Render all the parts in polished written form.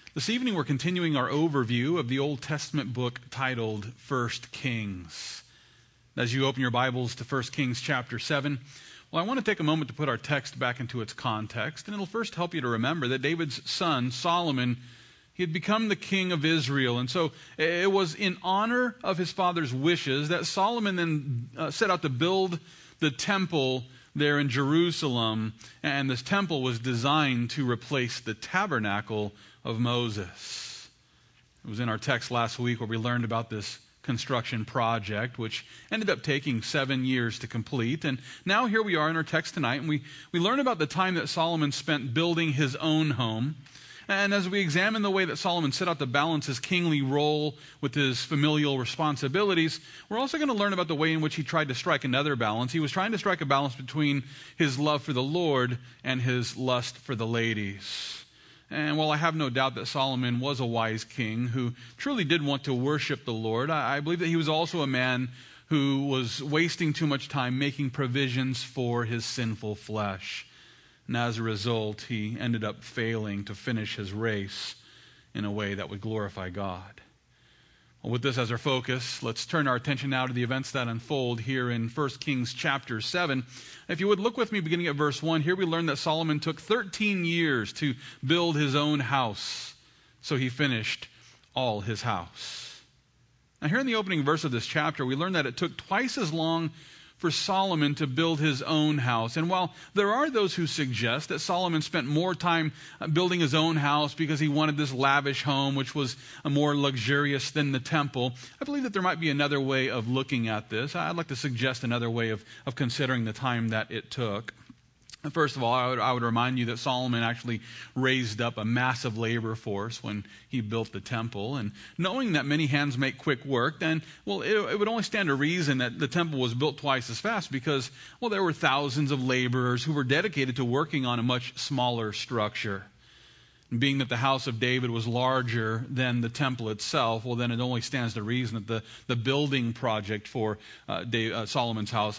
This evening we're continuing our overview of the Old Testament book titled 1 Kings. As you open your Bibles to 1 Kings chapter 7, I want to take a moment to put our text back into its context, and it'll first help you to remember that David's son, Solomon, he had become the king of Israel, and so it was in honor of his father's wishes that Solomon then set out to build the temple there in Jerusalem, and this temple was designed to replace the tabernacle of Moses. It was in our text last week where we learned about this construction project, which ended up taking 7 years to complete. And now here we are in our text tonight, and we learn about the time that Solomon spent building his own home. And as we examine the way that Solomon set out to balance his kingly role with his familial responsibilities, we're also going to learn about the way in which he tried to strike another balance. He was trying to strike a balance between his love for the Lord and his lust for the ladies. And while I have no doubt that Solomon was a wise king who truly did want to worship the Lord, I believe that he was also a man who was wasting too much time making provisions for his sinful flesh. And as a result, he ended up failing to finish his race in a way that would glorify God. Well, with this as our focus, let's turn our attention now to the events that unfold here in 1 Kings chapter 7. If you would look with me beginning at verse 1, here we learn that Solomon took 13 years to build his own house, so he finished all his house. Now here in the opening verse of this chapter, we learn that it took twice as long for Solomon to build his own house. And while there are those who suggest that Solomon spent more time building his own house because he wanted this lavish home, which was more luxurious than the temple, I believe that there might be another way of looking at this. I'd like to suggest another way of considering the time that it took. First of all, I would remind you that Solomon actually raised up a massive labor force when he built the temple. And knowing that many hands make quick work, then, it would only stand to reason that the temple was built twice as fast because, there were thousands of laborers who were dedicated to working on a much smaller structure. Being that the house of David was larger than the temple itself, then it only stands to reason that the building project for Solomon's house,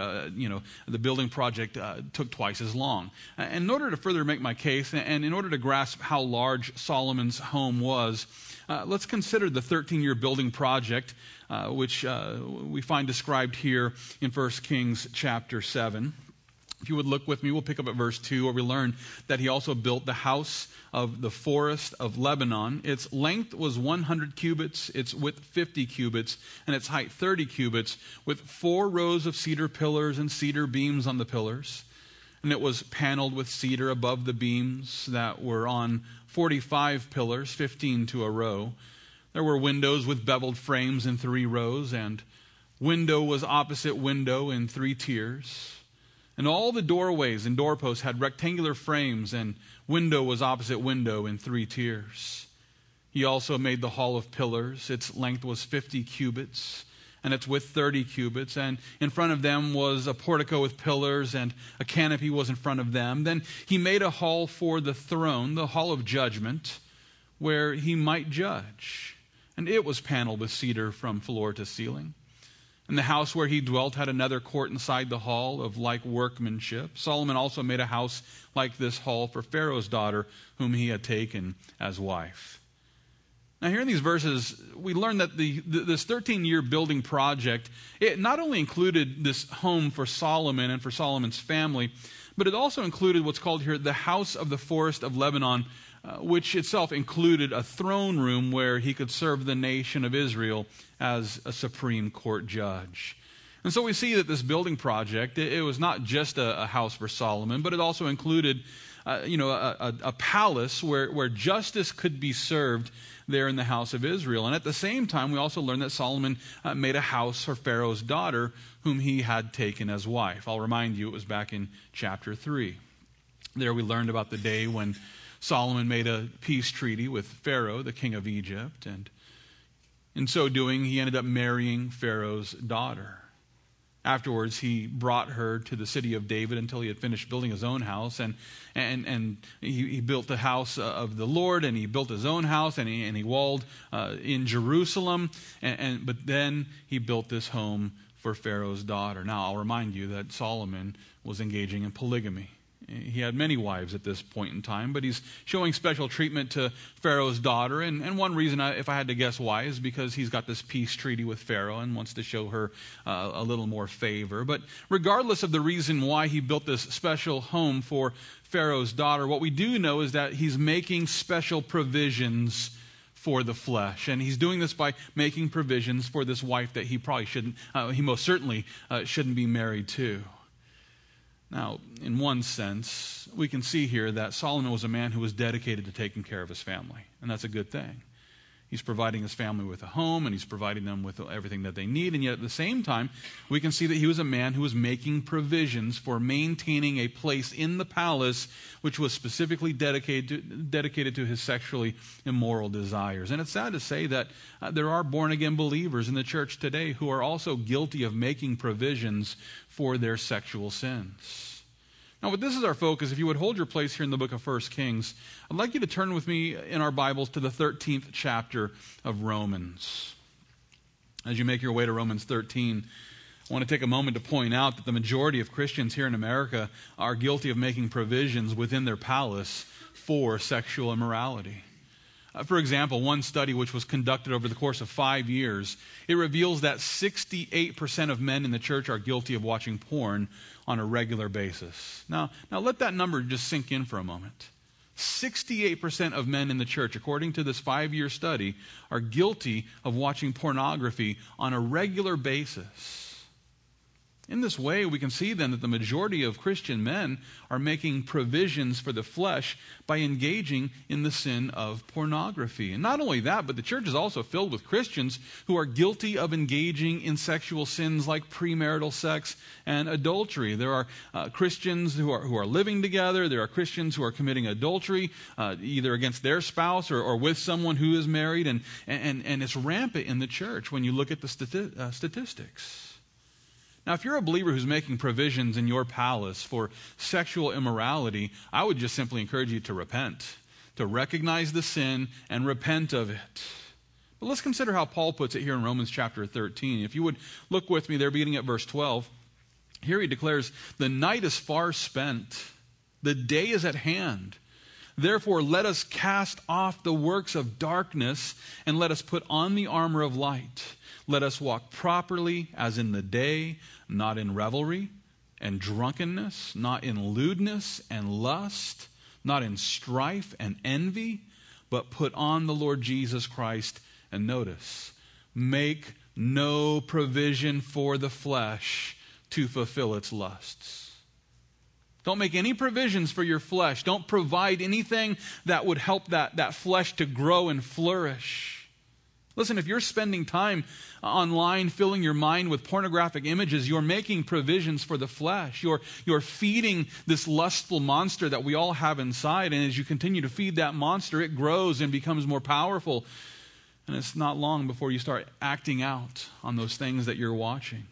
the building project took twice as long. And in order to further make my case, and in order to grasp how large Solomon's home was, let's consider the 13-year building project, which we find described here in 1 Kings chapter 7. If you would look with me, we'll pick up at verse 2, where we learn that he also built the house of the forest of Lebanon. Its length was 100 cubits, its width 50 cubits, and its height 30 cubits, with 4 rows of cedar pillars and cedar beams on the pillars. And it was paneled with cedar above the beams that were on 45 pillars, 15 to a row. There were windows with beveled frames in 3 rows, and window was opposite window in 3 tiers. And all the doorways and doorposts had rectangular frames, and window was opposite window in 3 tiers. He also made the hall of pillars. Its length was 50 cubits, and its width 30 cubits. And in front of them was a portico with pillars, and a canopy was in front of them. Then he made a hall for the throne, the hall of judgment, where he might judge. And it was paneled with cedar from floor to ceiling. And the house where he dwelt had another court inside the hall of like workmanship. Solomon also made a house like this hall for Pharaoh's daughter, whom he had taken as wife. Now here in these verses, we learn that this 13-year building project, it not only included this home for Solomon and for Solomon's family, but it also included what's called here the house of the forest of Lebanon, which itself included a throne room where he could serve the nation of Israel as a Supreme Court judge. And so we see that this building project, it was not just a house for Solomon, but it also included a palace where justice could be served there in the house of Israel. And at the same time, we also learn that Solomon made a house for Pharaoh's daughter, whom he had taken as wife. I'll remind you, it was back in chapter 3. There we learned about the day when Solomon made a peace treaty with Pharaoh, the king of Egypt, and in so doing, he ended up marrying Pharaoh's daughter. Afterwards, he brought her to the city of David until he had finished building his own house, and he built the house of the Lord, and he built his own house, and he walled in Jerusalem, but then he built this home for Pharaoh's daughter. Now, I'll remind you that Solomon was engaging in polygamy. He had many wives at this point in time, but he's showing special treatment to Pharaoh's daughter. And one reason, if I had to guess why, is because he's got this peace treaty with Pharaoh and wants to show her a little more favor. But regardless of the reason why he built this special home for Pharaoh's daughter, what we do know is that he's making special provisions for the flesh. And he's doing this by making provisions for this wife that he most certainly shouldn't be married to. Now, in one sense, we can see here that Solomon was a man who was dedicated to taking care of his family, and that's a good thing. He's providing his family with a home, and he's providing them with everything that they need, and yet at the same time, we can see that he was a man who was making provisions for maintaining a place in the palace which was specifically dedicated to his sexually immoral desires. And it's sad to say that there are born-again believers in the church today who are also guilty of making provisions for their sexual sins. Now, but this is our focus. If you would hold your place here in the book of 1 Kings, I'd like you to turn with me in our Bibles to the 13th chapter of Romans. As you make your way to Romans 13, I want to take a moment to point out that the majority of Christians here in America are guilty of making provisions within their palace for sexual immorality. For example, one study which was conducted over the course of 5 years, it reveals that 68% of men in the church are guilty of watching porn on a regular basis. Now let that number just sink in for a moment. 68% of men in the church, according to this 5-year study, are guilty of watching pornography on a regular basis. In this way, we can see then that the majority of Christian men are making provisions for the flesh by engaging in the sin of pornography. And not only that, but the church is also filled with Christians who are guilty of engaging in sexual sins like premarital sex and adultery. There are Christians who are living together. There are Christians who are committing adultery, either against their spouse or with someone who is married. And it's rampant in the church when you look at the statistics. Now, if you're a believer who's making provisions in your palace for sexual immorality, I would just simply encourage you to repent, to recognize the sin and repent of it. But let's consider how Paul puts it here in Romans chapter 13. If you would look with me there, beginning at verse 12, here he declares, "The night is far spent, the day is at hand. Therefore, let us cast off the works of darkness and let us put on the armor of light. Let us walk properly as in the day, not in revelry and drunkenness, not in lewdness and lust, not in strife and envy, but put on the Lord Jesus Christ." And notice, make no provision for the flesh to fulfill its lusts. Don't make any provisions for your flesh. Don't provide anything that would help that flesh to grow and flourish. Listen, if you're spending time online filling your mind with pornographic images, you're making provisions for the flesh. You're feeding this lustful monster that we all have inside. And as you continue to feed that monster, it grows and becomes more powerful. And it's not long before you start acting out on those things that you're watching.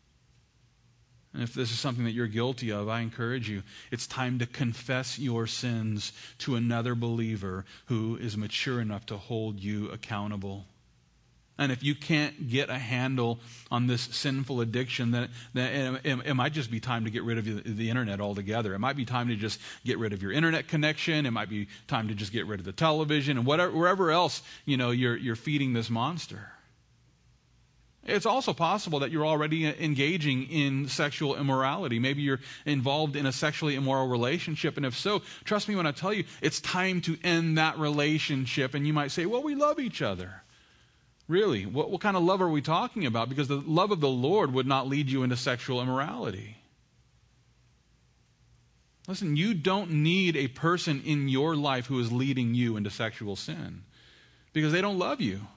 And if this is something that you're guilty of, I encourage you, it's time to confess your sins to another believer who is mature enough to hold you accountable. And if you can't get a handle on this sinful addiction, then it might just be time to get rid of the internet altogether. It might be time to just get rid of your internet connection. It might be time to just get rid of the television and wherever else you're feeding this monster. It's also possible that you're already engaging in sexual immorality. Maybe you're involved in a sexually immoral relationship. And if so, trust me when I tell you, it's time to end that relationship. And you might say, well, we love each other. Really, what kind of love are we talking about? Because the love of the Lord would not lead you into sexual immorality. Listen, you don't need a person in your life who is leading you into sexual sin because they don't love you.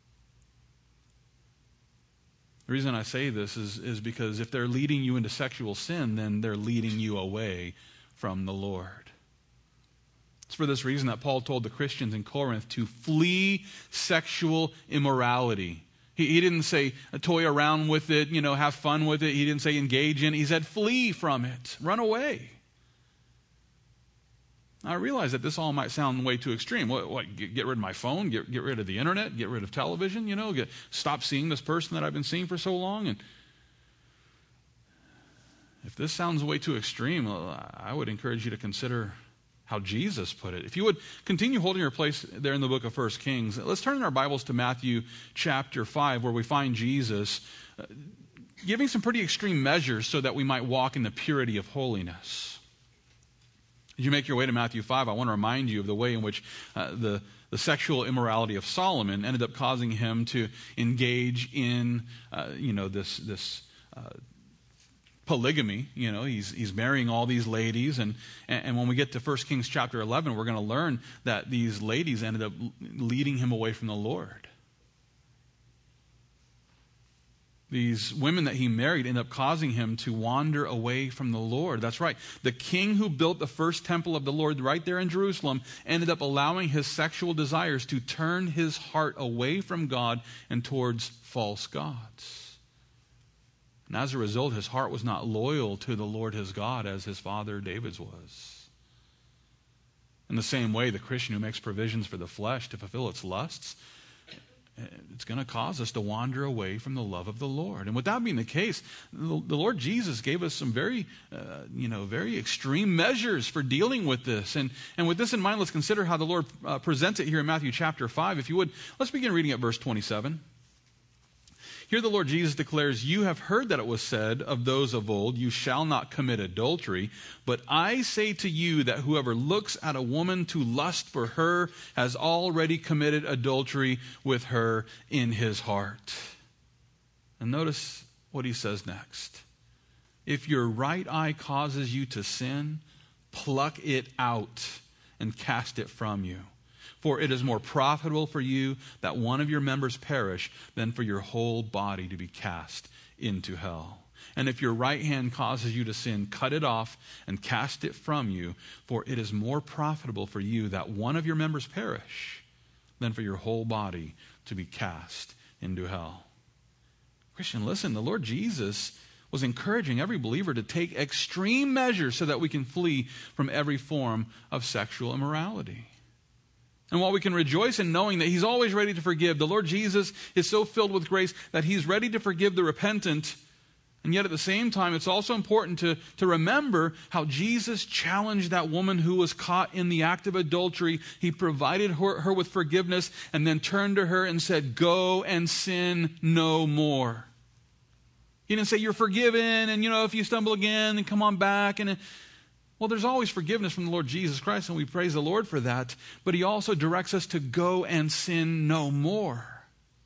The reason I say this is because if they're leading you into sexual sin, then they're leading you away from the Lord. It's for this reason that Paul told the Christians in Corinth to flee sexual immorality. He didn't say toy around with it, have fun with it. He didn't say engage in it. He said flee from it. Run away. Now, I realize that this all might sound way too extreme. What get rid of my phone? Get rid of the internet? Get rid of television? Stop seeing this person that I've been seeing for so long? And If this sounds way too extreme, I would encourage you to consider how Jesus put it. If you would continue holding your place there in the book of 1 Kings, let's turn in our Bibles to Matthew chapter 5, where we find Jesus giving some pretty extreme measures so that we might walk in the purity of holiness. As you make your way to Matthew 5, I want to remind you of the way in which the sexual immorality of Solomon ended up causing him to engage in, this polygamy. He's marrying all these ladies, and when we get to 1 Kings chapter 11, we're going to learn that these ladies ended up leading him away from the Lord. These women that he married ended up causing him to wander away from the Lord. That's right. The king who built the first temple of the Lord right there in Jerusalem ended up allowing his sexual desires to turn his heart away from God and towards false gods. And as a result, his heart was not loyal to the Lord his God as his father David's was. In the same way, the Christian who makes provisions for the flesh to fulfill its lusts, it's going to cause us to wander away from the love of the Lord. And with that being the case, the Lord Jesus gave us some very extreme measures for dealing with this. And with this in mind, let's consider how the Lord presents it here in Matthew chapter 5. If you would, let's begin reading at verse 27. Here the Lord Jesus declares, "You have heard that it was said of those of old, 'You shall not commit adultery.' But I say to you that whoever looks at a woman to lust for her has already committed adultery with her in his heart." And notice what he says next. "If your right eye causes you to sin, pluck it out and cast it from you. For it is more profitable for you that one of your members perish than for your whole body to be cast into hell. And if your right hand causes you to sin, cut it off and cast it from you. For it is more profitable for you that one of your members perish than for your whole body to be cast into hell." Christian, listen, the Lord Jesus was encouraging every believer to take extreme measures so that we can flee from every form of sexual immorality. And while we can rejoice in knowing that he's always ready to forgive, the Lord Jesus is so filled with grace that he's ready to forgive the repentant. And yet at the same time, it's also important to remember how Jesus challenged that woman who was caught in the act of adultery. He provided her with forgiveness and then turned to her and said, "Go and sin no more." He didn't say, "You're forgiven, and if you stumble again, then come on back." Well, there's always forgiveness from the Lord Jesus Christ, and we praise the Lord for that. But he also directs us to go and sin no more,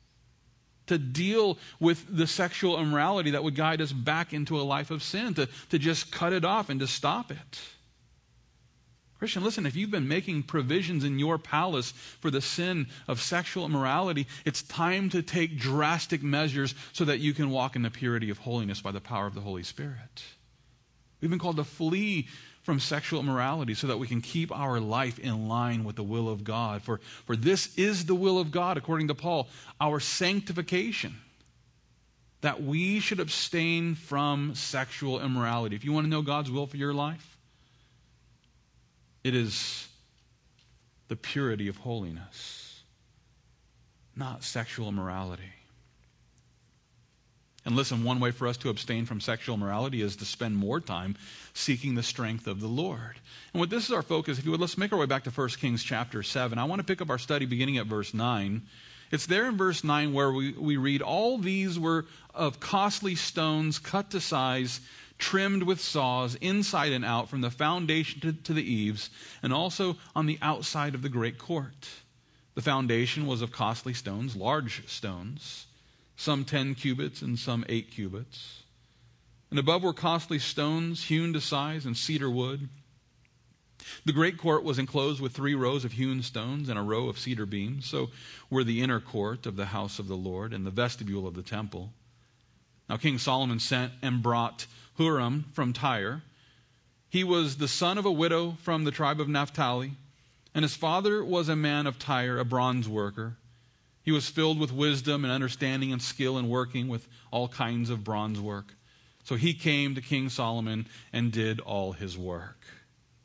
to deal with the sexual immorality that would guide us back into a life of sin, to just cut it off and to stop it. Christian, listen, if you've been making provisions in your palace for the sin of sexual immorality, it's time to take drastic measures so that you can walk in the purity of holiness by the power of the Holy Spirit. We've been called to flee from sexual immorality so that we can keep our life in line with the will of God. For this is the will of God, according to Paul, our sanctification, that we should abstain from sexual immorality. If you want to know God's will for your life, it is the purity of holiness, not sexual immorality. And listen, one way for us to abstain from sexual immorality is to spend more time seeking the strength of the Lord. And what this is our focus, if you would, let's make our way back to 1 Kings chapter 7. I want to pick up our study beginning at verse 9. It's there in verse 9 where we read, "All these were of costly stones cut to size, trimmed with saws inside and out from the foundation to the eaves, and also on the outside of the great court. The foundation was of costly stones, large stones, some 10 cubits and some 8 cubits. And above were costly stones hewn to size and cedar wood. The great court was enclosed with 3 rows of hewn stones and a row of cedar beams. So were the inner court of the house of the Lord and the vestibule of the temple. Now King Solomon sent and brought Huram from Tyre. He was the son of a widow from the tribe of Naphtali, and his father was a man of Tyre, a bronze worker. He was filled with wisdom and understanding and skill in working with all kinds of bronze work. So he came to King Solomon and did all his work."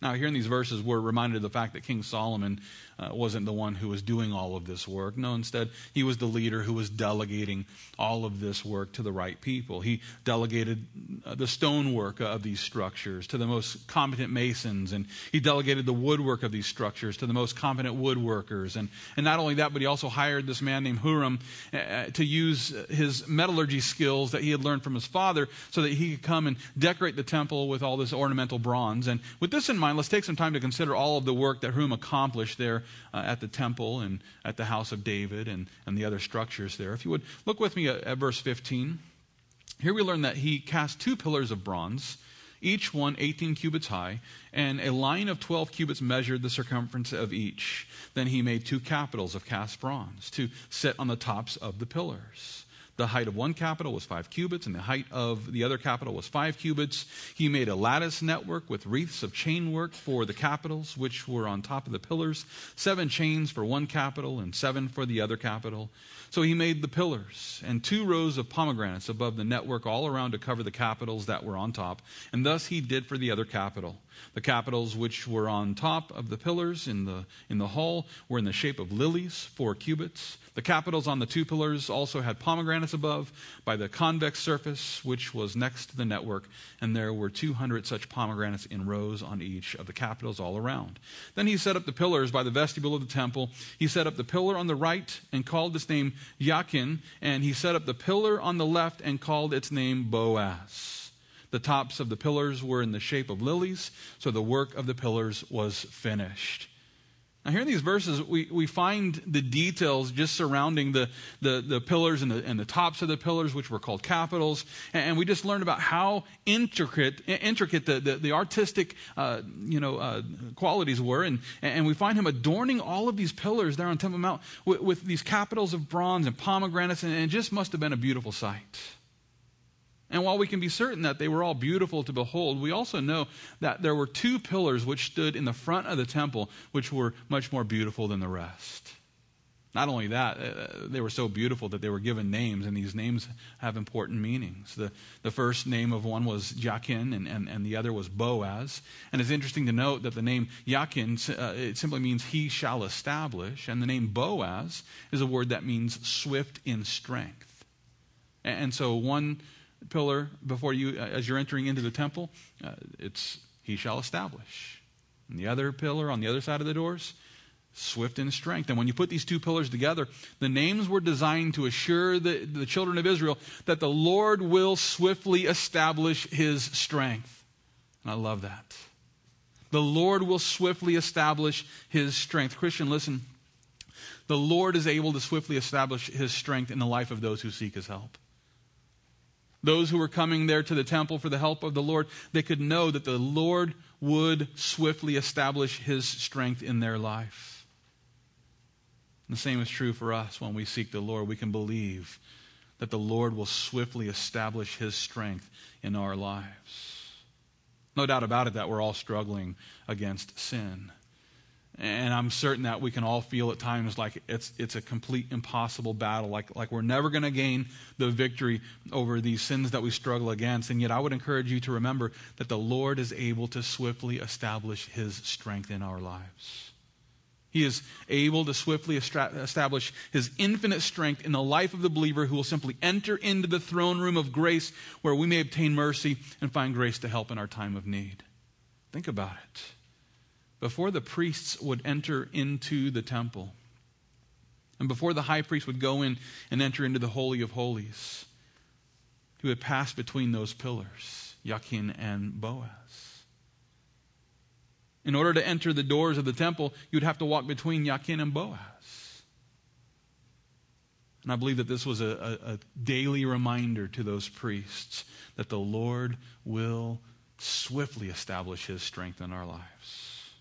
Now, here in these verses, we're reminded of the fact that King Solomon wasn't the one who was doing all of this work. No, instead, he was the leader who was delegating all of this work to the right people. He delegated the stonework of these structures to the most competent masons, and he delegated the woodwork of these structures to the most competent woodworkers. And not only that, but he also hired this man named Huram to use his metallurgy skills that he had learned from his father so that he could come and decorate the temple with all this ornamental bronze. And with this in mind, let's take some time to consider all of the work that Huram accomplished there at the temple and at the house of David and the other structures there. If you would, look with me at verse 15. Here we learn that he cast 2 pillars of bronze, each one 18 cubits high, and a line of 12 cubits measured the circumference of each. Then he made 2 capitals of cast bronze to sit on the tops of the pillars. The height of one capital was 5 cubits, and the height of the other capital was 5 cubits. He made a lattice network with wreaths of chain work for the capitals, which were on top of the pillars, 7 chains for one capital and 7 for the other capital. So he made the pillars and 2 rows of pomegranates above the network all around to cover the capitals that were on top. And thus he did for the other capital. The capitals which were on top of the pillars in the hall were in the shape of lilies, 4 cubits. The capitals on the 2 pillars also had pomegranates above by the convex surface which was next to the network, and there were 200 such pomegranates in rows on each of the capitals all around. Then he set up the pillars by the vestibule of the temple. He set up the pillar on the right and called its name Yakin, and he set up the pillar on the left and called its name Boaz. The tops of the pillars were in the shape of lilies, so the work of the pillars was finished. Now, here in these verses, we find the details just surrounding the pillars and the tops of the pillars, which were called capitals. And we just learned about how intricate the artistic qualities were. And we find him adorning all of these pillars there on Temple Mount with these capitals of bronze and pomegranates. And it just must have been a beautiful sight. And while we can be certain that they were all beautiful to behold, we also know that there were 2 pillars which stood in the front of the temple, which were much more beautiful than the rest. Not only that, they were so beautiful that they were given names, and these names have important meanings. The first name of one was Yakin, and the other was Boaz. And it's interesting to note that the name Yakin, it simply means he shall establish, and the name Boaz is a word that means swift in strength. And so one pillar before you, as you're entering into the temple, it's he shall establish. And the other pillar on the other side of the doors, swift in strength. And when you put these 2 pillars together, the names were designed to assure the children of Israel that the Lord will swiftly establish his strength. And I love that. The Lord will swiftly establish his strength. Christian, listen. The Lord is able to swiftly establish his strength in the life of those who seek his help. Those who were coming there to the temple for the help of the Lord, they could know that the Lord would swiftly establish his strength in their life. And the same is true for us when we seek the Lord. We can believe that the Lord will swiftly establish his strength in our lives. No doubt about it that we're all struggling against sin. And I'm certain that we can all feel at times like it's a complete impossible battle, like we're never going to gain the victory over these sins that we struggle against. And yet I would encourage you to remember that the Lord is able to swiftly establish his strength in our lives. He is able to swiftly establish his infinite strength in the life of the believer who will simply enter into the throne room of grace where we may obtain mercy and find grace to help in our time of need. Think about it. Before the priests would enter into the temple, and before the high priest would go in and enter into the Holy of Holies, he would pass between those pillars, Yakin and Boaz. In order to enter the doors of the temple, you'd have to walk between Yakin and Boaz. And I believe that this was a daily reminder to those priests that the Lord will swiftly establish his strength in our lives.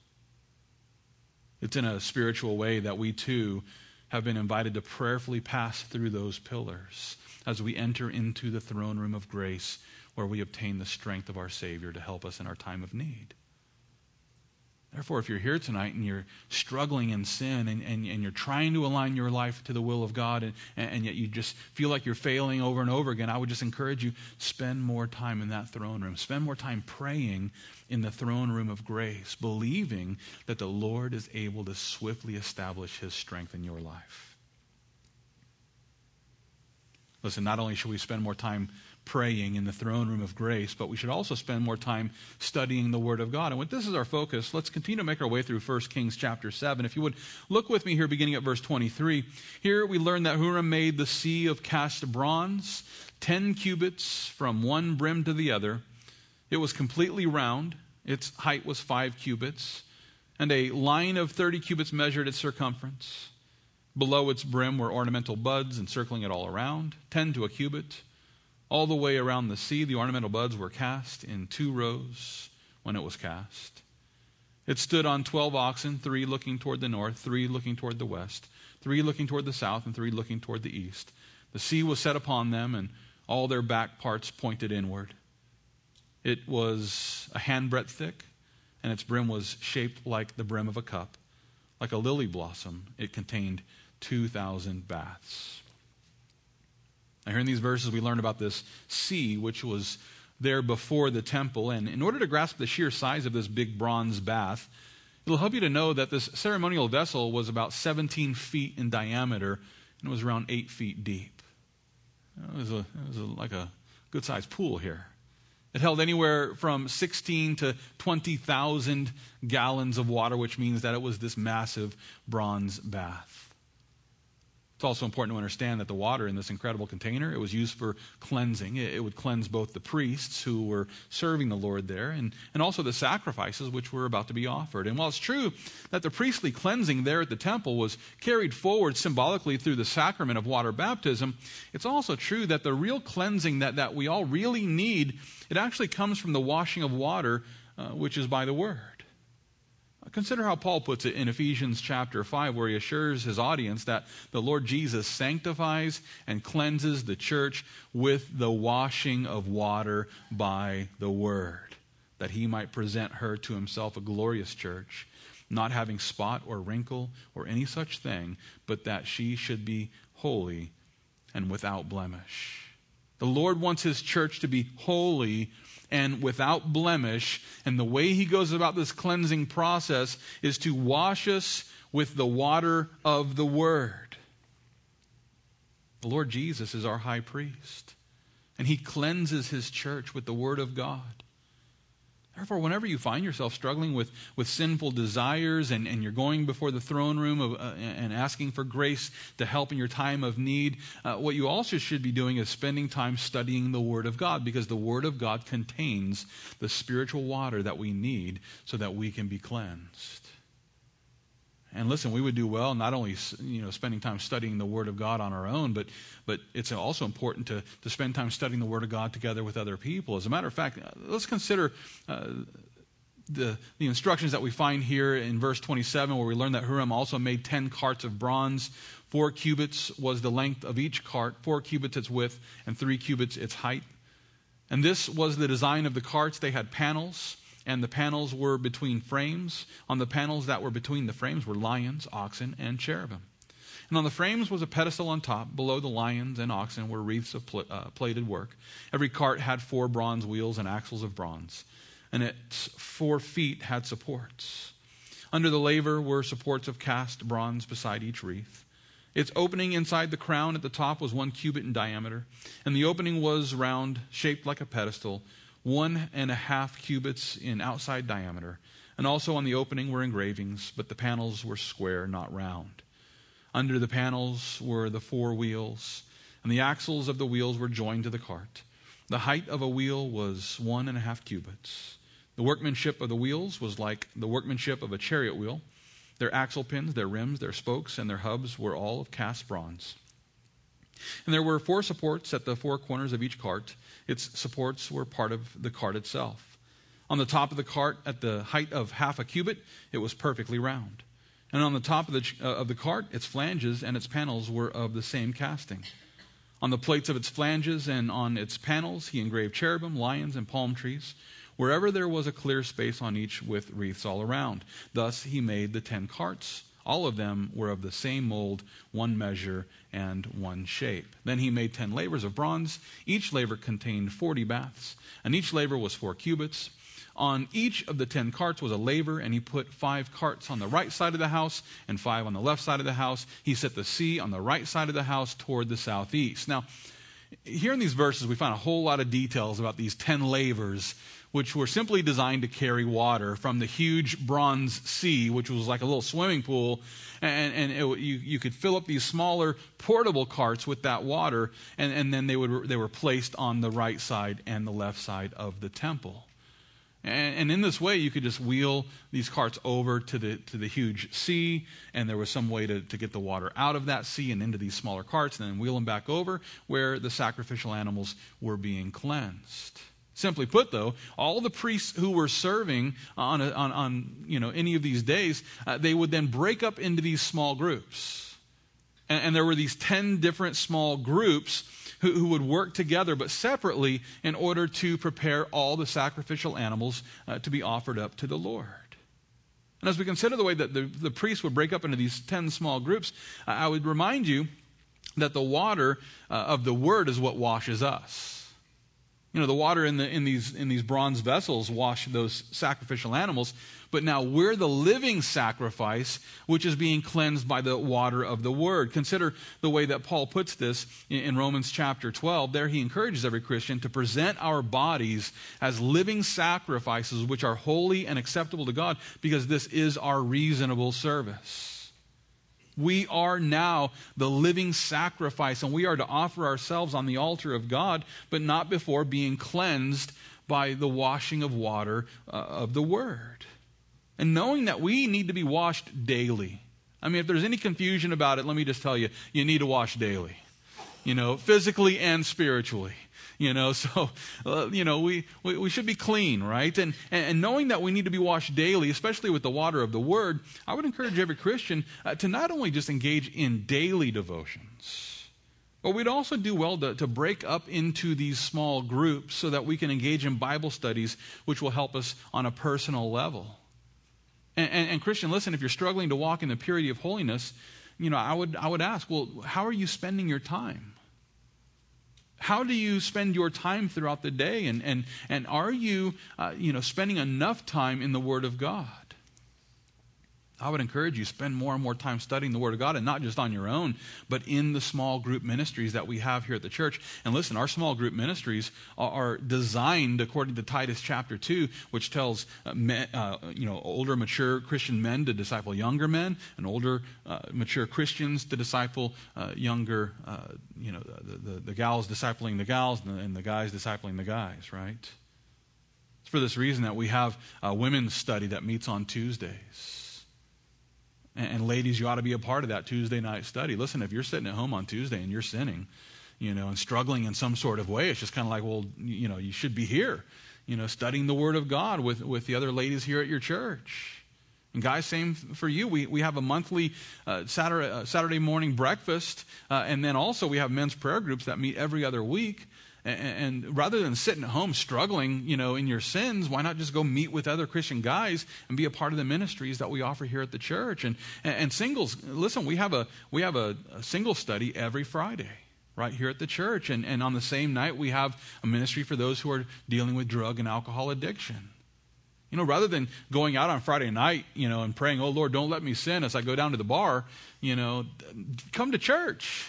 It's in a spiritual way that we too have been invited to prayerfully pass through those pillars as we enter into the throne room of grace where we obtain the strength of our Savior to help us in our time of need. Therefore, if you're here tonight and you're struggling in sin and you're trying to align your life to the will of God and yet you just feel like you're failing over and over again, I would just encourage you, spend more time in that throne room. Spend more time praying in the throne room of grace, believing that the Lord is able to swiftly establish His strength in your life. Listen, not only should we spend more time praying in the throne room of grace, but we should also spend more time studying the Word of God. And when this is our focus, let's continue to make our way through 1 Kings chapter 7. If you would look with me here beginning at verse 23. Here we learn that Huram made the sea of cast bronze, 10 cubits from one brim to the other. It was completely round. Its height was 5 cubits, and a line of 30 cubits measured its circumference. Below its brim were ornamental buds encircling it all around, 10 to a cubit. All the way around the sea, the ornamental buds were cast in 2 rows when it was cast. It stood on 12 oxen, 3 looking toward the north, 3 looking toward the west, 3 looking toward the south, and 3 looking toward the east. The sea was set upon them, and all their back parts pointed inward. It was a handbreadth thick, and its brim was shaped like the brim of a cup. Like a lily blossom, it contained 2,000 baths. Now, here in these verses, we learn about this sea, which was there before the temple. And in order to grasp the sheer size of this big bronze bath, it'll help you to know that this ceremonial vessel was about 17 feet in diameter and was around 8 feet deep. It was like a good-sized pool here. It held anywhere from 16 to 20,000 gallons of water, which means that it was this massive bronze bath. It's also important to understand that the water in this incredible container, it was used for cleansing. It would cleanse both the priests who were serving the Lord there and also the sacrifices which were about to be offered. And while it's true that the priestly cleansing there at the temple was carried forward symbolically through the sacrament of water baptism, it's also true that the real cleansing that we all really need, it actually comes from the washing of water, which is by the Word. Consider how Paul puts it in Ephesians chapter 5, where he assures his audience that the Lord Jesus sanctifies and cleanses the church with the washing of water by the Word, that he might present her to himself a glorious church, not having spot or wrinkle or any such thing, but that she should be holy and without blemish. The Lord wants his church to be holy and without blemish, and the way he goes about this cleansing process is to wash us with the water of the Word. The Lord Jesus is our high priest, and he cleanses his church with the Word of God. Therefore, whenever you find yourself struggling with sinful desires and you're going before the throne room and asking for grace to help in your time of need, what you also should be doing is spending time studying the Word of God, because the Word of God contains the spiritual water that we need so that we can be cleansed. And listen, we would do well not only spending time studying the Word of God on our own, but it's also important to spend time studying the Word of God together with other people. As a matter of fact, let's consider the instructions that we find here in verse 27, where we learn that Huram also made 10 carts of bronze. 4 cubits was the length of each cart, 4 cubits its width, and 3 cubits its height. And this was the design of the carts. They had panels, and the panels were between frames. On the panels that were between the frames were lions, oxen, and cherubim. And on the frames was a pedestal on top. Below the lions and oxen were wreaths of plated work. Every cart had 4 bronze wheels and axles of bronze, and its 4 feet had supports. Under the laver were supports of cast bronze beside each wreath. Its opening inside the crown at the top was 1 cubit in diameter, and the opening was round, shaped like a pedestal, 1.5 cubits in outside diameter. And also on the opening were engravings, but the panels were square, not round. Under the panels were the 4 wheels, and the axles of the wheels were joined to the cart. The height of a wheel was 1.5 cubits. The workmanship of the wheels was like the workmanship of a chariot wheel. Their axle pins, their rims, their spokes, and their hubs were all of cast bronze. And there were 4 supports at the 4 corners of each cart. Its supports were part of the cart itself. On the top of the cart, at the height of 0.5 cubit, it was perfectly round. And on the top of the cart, its flanges and its panels were of the same casting. On the plates of its flanges and on its panels, he engraved cherubim, lions, and palm trees. wherever there was a clear space on each with wreaths all around. Thus he made the 10 carts. All of them were of the same mold, one measure, and one shape. Then he made 10 lavers of bronze. Each laver contained 40 baths, and each laver was 4 cubits. On each of the 10 carts was a laver, and he put 5 carts on the right side of the house and 5 on the left side of the house. He set the sea on the right side of the house toward the southeast. Now, here in these verses, we find a whole lot of details about these 10 lavers, which were simply designed to carry water from the huge bronze sea, which was like a little swimming pool, and you could fill up these smaller portable carts with that water, and then they were placed on the right side and the left side of the temple. And in this way, you could just wheel these carts over to the huge sea, and there was some way to get the water out of that sea and into these smaller carts, and then wheel them back over where the sacrificial animals were being cleansed. Simply put, though, all the priests who were serving on any of these days, they would then break up into these small groups. And there were these 10 different small groups who would work together but separately in order to prepare all the sacrificial animals to be offered up to the Lord. And as we consider the way that the priests would break up into these 10 small groups, I would remind you that the water of the Word is what washes us. You know, the water in these bronze vessels wash those sacrificial animals, but now we're the living sacrifice, which is being cleansed by the water of the Word. Consider the way that Paul puts this in Romans chapter 12. There he encourages every Christian to present our bodies as living sacrifices, which are holy and acceptable to God, because this is our reasonable service. We are now the living sacrifice, and we are to offer ourselves on the altar of God, but not before being cleansed by the washing of water of the Word. And knowing that we need to be washed daily. I mean, if there's any confusion about it, let me just tell you, you need to wash daily. Physically and spiritually. So we should be clean, right? And knowing that we need to be washed daily, especially with the water of the Word, I would encourage every Christian to not only just engage in daily devotions, but we'd also do well to break up into these small groups so that we can engage in Bible studies, which will help us on a personal level. And Christian, listen, if you're struggling to walk in the purity of holiness, I would ask, well, how are you spending your time? How do you spend your time throughout the day? And are you, spending enough time in the Word of God? I would encourage you to spend more and more time studying the Word of God, and not just on your own, but in the small group ministries that we have here at the church. And listen, our small group ministries are designed according to Titus chapter 2, which tells older, mature Christian men to disciple younger men, and older, mature Christians to disciple younger, the gals discipling the gals, and the guys discipling the guys, right? It's for this reason that we have a women's study that meets on Tuesdays. And ladies, you ought to be a part of that Tuesday night study. Listen, if you're sitting at home on Tuesday and you're sinning, and struggling in some sort of way, it's just kind of like, well, you should be here, studying the Word of God with the other ladies here at your church. And guys, same for you. We have a monthly Saturday morning breakfast, and then also we have men's prayer groups that meet every other week. And rather than sitting at home struggling, in your sins, why not just go meet with other Christian guys and be a part of the ministries that we offer here at the church? And singles, listen, we have a single study every Friday right here at the church. And on the same night, we have a ministry for those who are dealing with drug and alcohol addiction. Rather than going out on Friday night, and praying, oh, Lord, don't let me sin as I go down to the bar, come to church.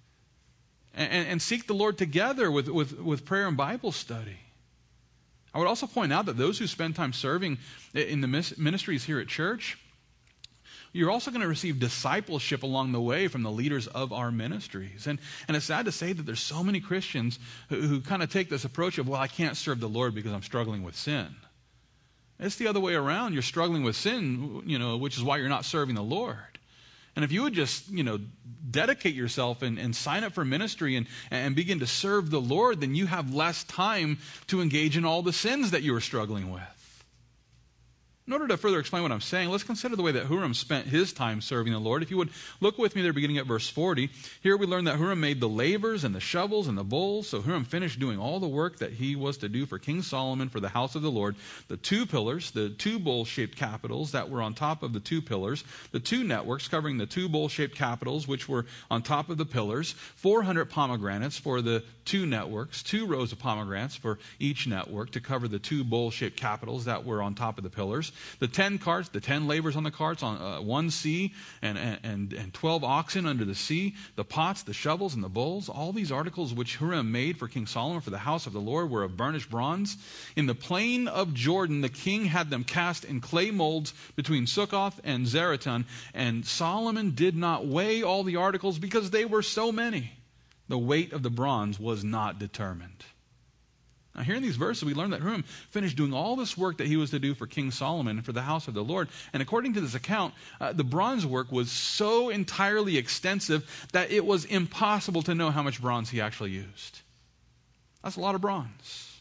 And seek the Lord together with prayer and Bible study. I would also point out that those who spend time serving in the ministries here at church, you're also going to receive discipleship along the way from the leaders of our ministries. And it's sad to say that there's so many Christians who kind of take this approach of, well, I can't serve the Lord because I'm struggling with sin. It's the other way around. You're struggling with sin, which is why you're not serving the Lord. And if you would just, dedicate yourself and sign up for ministry and begin to serve the Lord, then you have less time to engage in all the sins that you are struggling with. In order to further explain what I'm saying, let's consider the way that Huram spent his time serving the Lord. If you would look with me there beginning at verse 40, here we learn that Huram made the lavers and the shovels and the bowls. So Huram finished doing all the work that he was to do for King Solomon for the house of the Lord. The 2 pillars, the 2 bowl-shaped capitals that were on top of the 2 pillars, the 2 networks covering the 2 bowl-shaped capitals which were on top of the pillars, 400 pomegranates for the 2 networks, 2 rows of pomegranates for each network to cover the 2 bowl-shaped capitals that were on top of the pillars. The 10 carts, the 10 lavers on the carts on 1 sea and 12 oxen under the sea, the pots, the shovels, and the bowls, all these articles which Huram made for King Solomon for the house of the Lord were of burnished bronze. In the plain of Jordan, the king had them cast in clay molds between Succoth and Zaretan, and Solomon did not weigh all the articles because they were so many. The weight of the bronze was not determined. Now, here in these verses, we learn that Huram finished doing all this work that he was to do for King Solomon and for the house of the Lord. And according to this account, the bronze work was so entirely extensive that it was impossible to know how much bronze he actually used. That's a lot of bronze.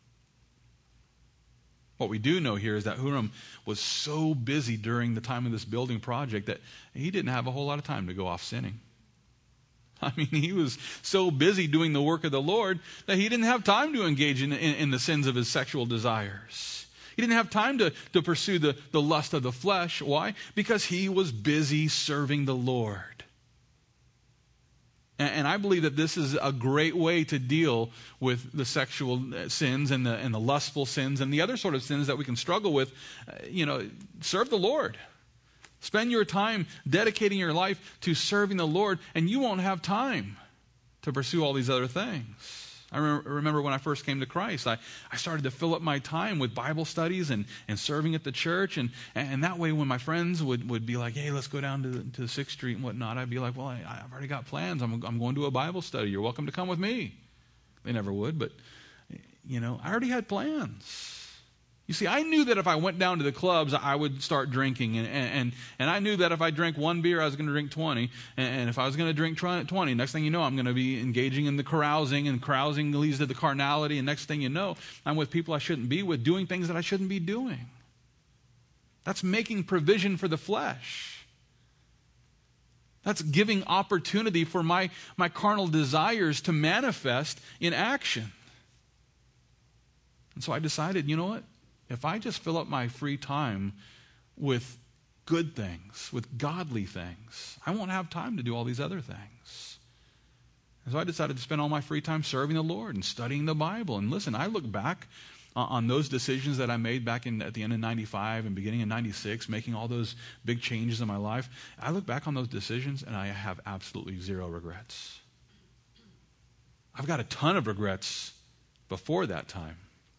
What we do know here is that Huram was so busy during the time of this building project that he didn't have a whole lot of time to go off sinning. I mean, he was so busy doing the work of the Lord that he didn't have time to engage in the sins of his sexual desires. He didn't have time to pursue the lust of the flesh. Why? Because he was busy serving the Lord. And I believe that this is a great way to deal with the sexual sins and the lustful sins and the other sort of sins that we can struggle with. Serve the Lord. Spend your time dedicating your life to serving the Lord, and you won't have time to pursue all these other things. I remember when I first came to Christ, I started to fill up my time with Bible studies and serving at the church. And that way when my friends would be like, hey, let's go down to 6th Street and whatnot, I'd be like, well, I've already got plans. I'm going to a Bible study. You're welcome to come with me. They never would, but, I already had plans. You see, I knew that if I went down to the clubs, I would start drinking. And I knew that if I drank 1 beer, I was going to drink 20. And if I was going to drink 20, next thing you know, I'm going to be engaging in the carousing. And carousing leads to the carnality. And next thing you know, I'm with people I shouldn't be with, doing things that I shouldn't be doing. That's making provision for the flesh. That's giving opportunity for my carnal desires to manifest in action. And so I decided, you know what? If I just fill up my free time with good things, with godly things, I won't have time to do all these other things. And so I decided to spend all my free time serving the Lord and studying the Bible. And listen, I look back on those decisions that I made back at the end of 95 and beginning of 96, making all those big changes in my life. I look back on those decisions and I have absolutely zero regrets. I've got a ton of regrets before that time.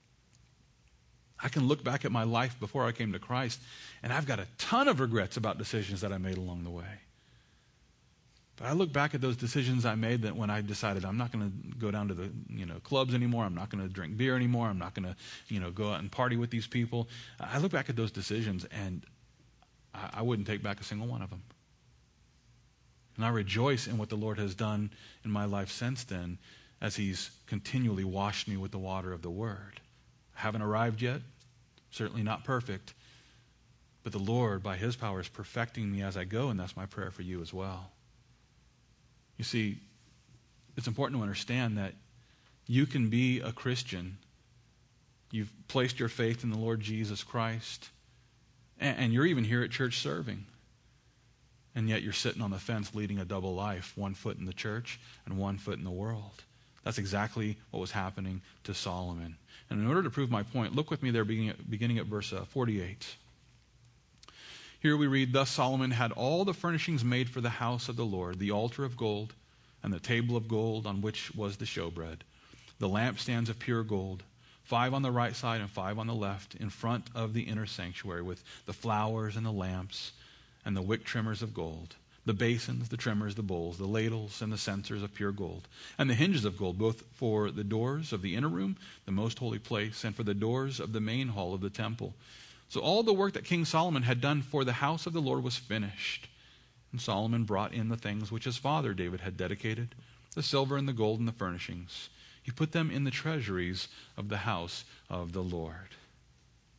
I can look back at my life before I came to Christ, and I've got a ton of regrets about decisions that I made along the way. But I look back at those decisions I made that when I decided I'm not going to go down to the clubs anymore, I'm not going to drink beer anymore, I'm not going to go out and party with these people. I look back at those decisions, and I wouldn't take back a single one of them. And I rejoice in what the Lord has done in my life since then, as He's continually washed me with the water of the Word. Haven't arrived yet, certainly not perfect, but the Lord, by His power, is perfecting me as I go, and that's my prayer for you as well. You see, it's important to understand that you can be a Christian. You've placed your faith in the Lord Jesus Christ, and you're even here at church serving, and yet you're sitting on the fence leading a double life, 1 foot in the church and 1 foot in the world. That's exactly what was happening to Solomon. And in order to prove my point, look with me there beginning at verse 48. Here we read, Thus Solomon had all the furnishings made for the house of the Lord, the altar of gold, and the table of gold on which was the showbread, the lampstands of pure gold, 5 on the right side and 5 on the left, in front of the inner sanctuary, with the flowers and the lamps and the wick trimmers of gold, the basins, the trimmers, the bowls, the ladles, and the censers of pure gold, and the hinges of gold, both for the doors of the inner room, the most holy place, and for the doors of the main hall of the temple. So all the work that King Solomon had done for the house of the Lord was finished. And Solomon brought in the things which his father David had dedicated, the silver and the gold and the furnishings. He put them in the treasuries of the house of the Lord.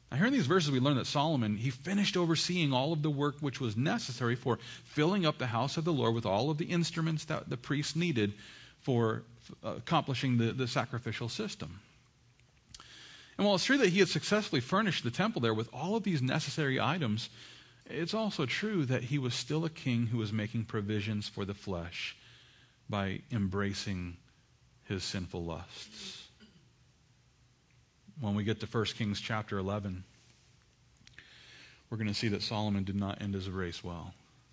Now, here in these verses, we learn that Solomon, he finished overseeing all of the work which was necessary for filling up the house of the Lord with all of the instruments that the priests needed for accomplishing the sacrificial system. And while it's true that he had successfully furnished the temple there with all of these necessary items, it's also true that he was still a king who was making provisions for the flesh by embracing his sinful lusts. When we get to 1 Kings chapter 11, we're going to see that Solomon did not end his race well.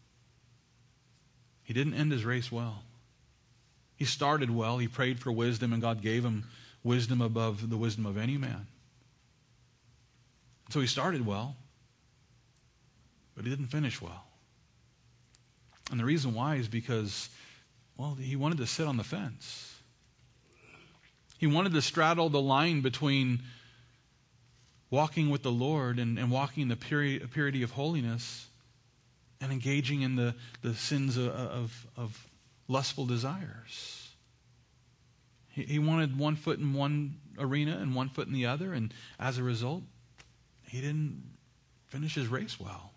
He didn't end his race well. He started well. He prayed for wisdom, and God gave him wisdom above the wisdom of any man. So he started well, but he didn't finish well. And the reason why is because, well, he wanted to sit on the fence. He wanted to straddle the line between walking with the Lord and walking in the purity of holiness and engaging in the sins of lustful desires. He wanted one foot in one arena and one foot in the other, and as a result, he didn't finish his race well.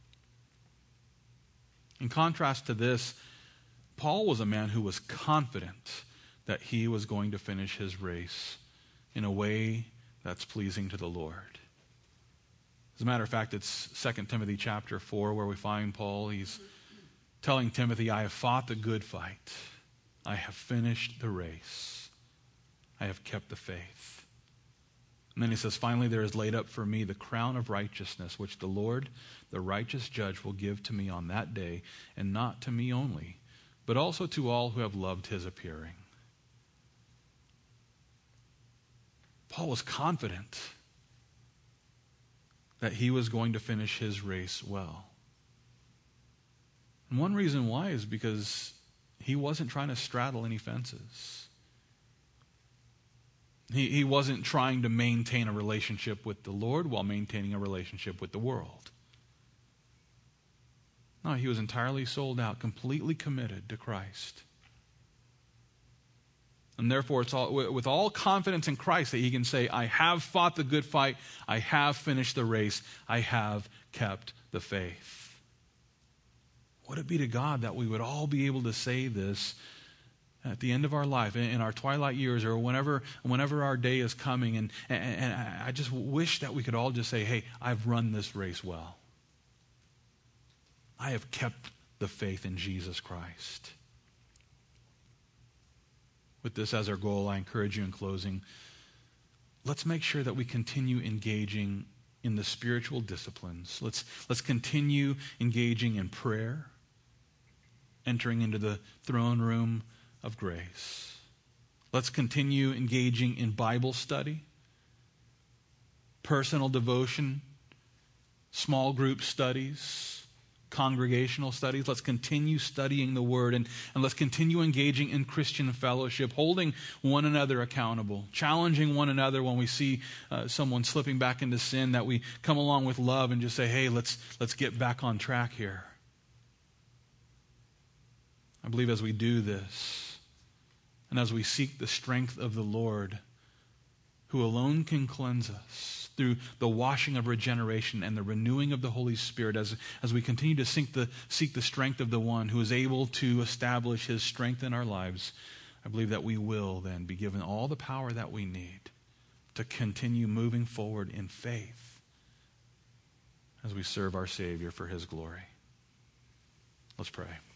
In contrast to this, Paul was a man who was confident that he was going to finish his race in a way that's pleasing to the Lord. As a matter of fact, it's 2 Timothy chapter 4 where we find Paul. He's telling Timothy, I have fought the good fight. I have finished the race. I have kept the faith. And then he says, finally, there is laid up for me the crown of righteousness, which the Lord, the righteous judge, will give to me on that day, and not to me only, but also to all who have loved his appearing. Paul was confident that he was going to finish his race well. And one reason why is because he wasn't trying to straddle any fences. He wasn't trying to maintain a relationship with the Lord while maintaining a relationship with the world. No, he was entirely sold out, completely committed to Christ. And therefore, it's all, with all confidence in Christ that he can say, I have fought the good fight, I have finished the race, I have kept the faith. Would it be to God that we would all be able to say this at the end of our life, in our twilight years, or whenever our day is coming, and I just wish that we could all just say, hey, I've run this race well. I have kept the faith in Jesus Christ. With this as our goal, I encourage you in closing, let's make sure that we continue engaging in the spiritual disciplines. Let's continue engaging in prayer, entering into the throne room of grace. Let's continue engaging in Bible study, personal devotion, small group studies, congregational studies. Let's continue studying the Word, and let's continue engaging in Christian fellowship, holding one another accountable, challenging one another when we see someone slipping back into sin, that we come along with love and just say, hey, let's get back on track here. I believe as we do this, and as we seek the strength of the Lord, who alone can cleanse us through the washing of regeneration and the renewing of the Holy Spirit, as we continue to seek the strength of the one who is able to establish his strength in our lives, I believe that we will then be given all the power that we need to continue moving forward in faith as we serve our Savior for his glory. Let's pray.